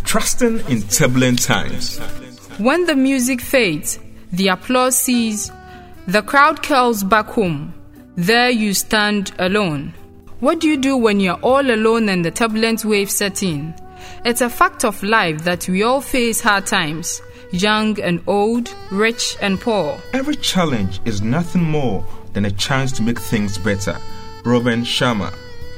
Trusting in turbulent times. When the music fades, the applause ceases, the crowd curls back home. There you stand alone. What do you do when you're all alone and the turbulent waves set in? It's a fact of life that we all face hard times, young and old, rich and poor. Every challenge is nothing more than a chance to make things better. Robin Sharma.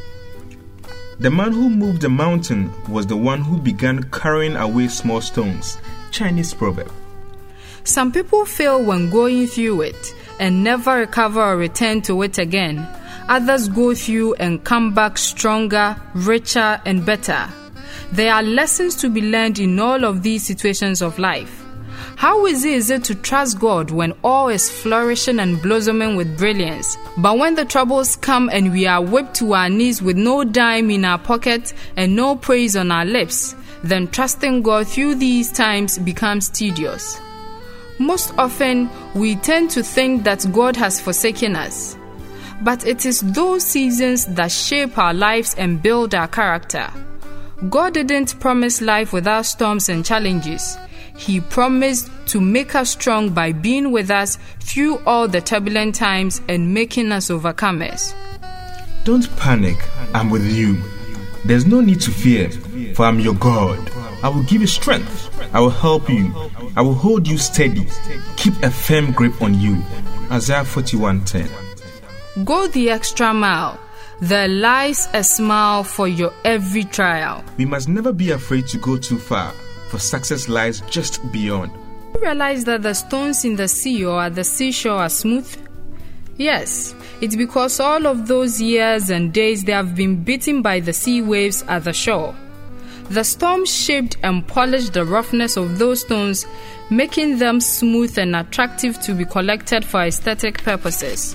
The man who moved the mountain was the one who began carrying away small stones. Chinese proverb. Some people fail when going through it and never recover or return to it again. Others go through and come back stronger, richer, and better. There are lessons to be learned in all of these situations of life. How easy is it to trust God when all is flourishing and blossoming with brilliance? But when the troubles come and we are whipped to our knees with no dime in our pocket and no praise on our lips, then trusting God through these times becomes tedious. Most often, we tend to think that God has forsaken us. But it is those seasons that shape our lives and build our character. God didn't promise life without storms and challenges. He promised to make us strong by being with us through all the turbulent times and making us overcomers. Don't panic, I'm with you. There's no need to fear, for I'm your God. I will give you strength. I will help you. I will hold you steady. Keep a firm grip on you. Isaiah 41:10. Go the extra mile. There lies a smile for your every trial. We must never be afraid to go too far, for success lies just beyond. You realize that the stones in the sea or at the seashore are smooth? Yes, it's because all of those years and days they have been beaten by the sea waves at the shore. The storm shaped and polished the roughness of those stones, making them smooth and attractive to be collected for aesthetic purposes.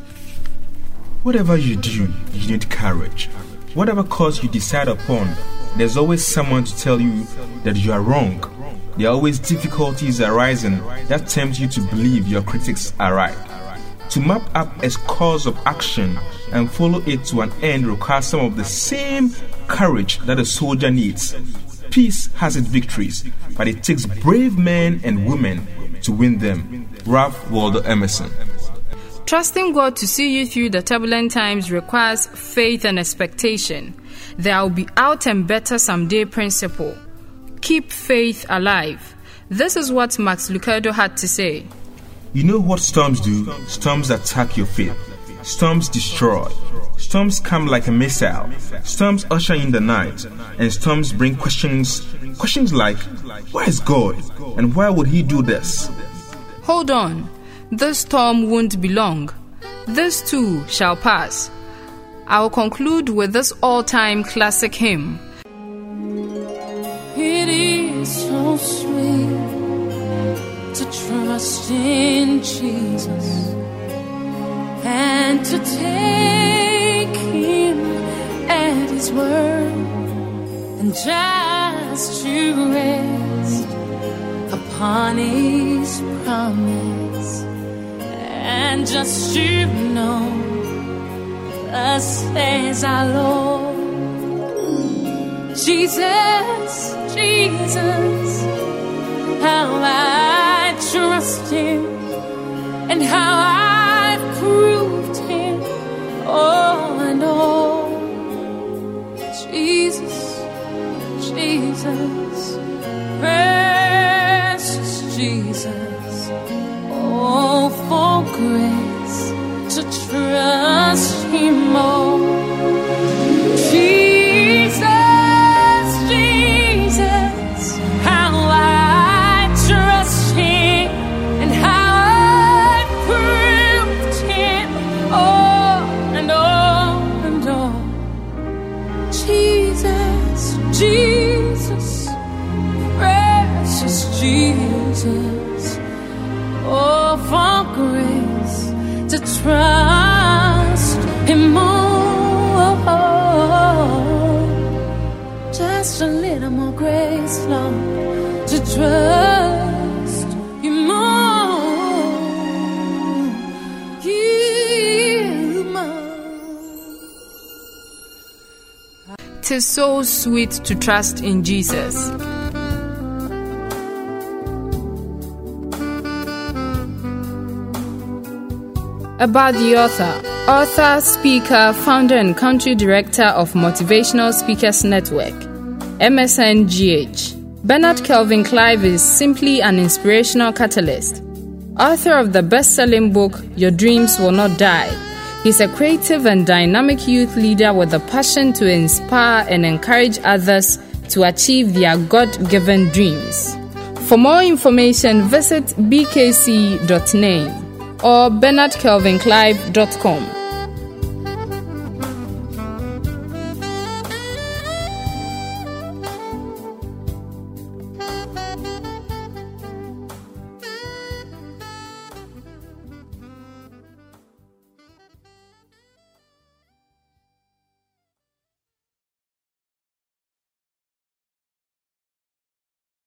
Whatever you do, you need courage. Whatever course you decide upon, there's always someone to tell you that you are wrong. There are always difficulties arising that tempt you to believe your critics are right. To map up a course of action and follow it to an end requires some of the same courage that a soldier needs. Peace has its victories, but it takes brave men and women to win them. Ralph Waldo Emerson. Trusting God to see you through the turbulent times requires faith and expectation. There will be out and better someday principle. Keep faith alive. This is what Max Lucado had to say. You know what storms do? Storms attack your faith. Storms destroy. Storms come like a missile. Storms usher in the night. And storms bring questions. Questions like, where is God? And why would he do this? Hold on. This storm won't be long. This too shall pass. I will conclude with this all-time classic hymn. It is so sweet to trust in Jesus and to take him at his word and just to rest upon his promise and just to know thus says our Lord. Jesus, Jesus, how I trust him and how I've proved him all and all. Jesus, Jesus, precious Jesus, oh, for grace to trust him more. Jesus, Jesus, how I trust him and how I proved him all and all and all. Jesus, Jesus, precious Jesus, oh, for grace to trust him more. Just a little more grace, Lord, to trust you more. You more. 'Tis so sweet to trust in Jesus. About the author, speaker, founder and country director of Motivational Speakers Network, MSNGH. Bernard Kelvin Clive is simply an inspirational catalyst. Author of the best-selling book, Your Dreams Will Not Die. He's a creative and dynamic youth leader with a passion to inspire and encourage others to achieve their God-given dreams. For more information, visit bkc.name or bernardkelvinclive.com.